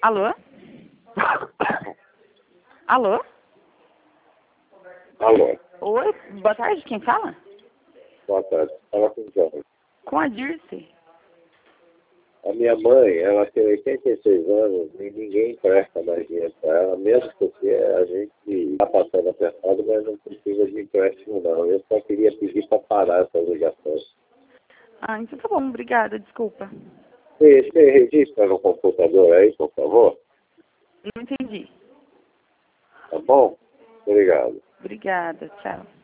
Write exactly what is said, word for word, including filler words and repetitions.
Alô? Alô? Alô, Oi, boa tarde, quem fala? boa tarde. Fala com o Jorge. Com a Dirce. A minha mãe, ela tem oitenta e seis anos e ninguém presta mais dinheiro para ela, mesmo porque a gente está passando apertado, mas não precisa de empréstimo não. Eu só queria pedir para parar essas ligações. Ah, então tá bom, obrigada, desculpa. Você, você registra no computador aí, por favor? Não entendi. Tá bom? Obrigado. Obrigada, tchau.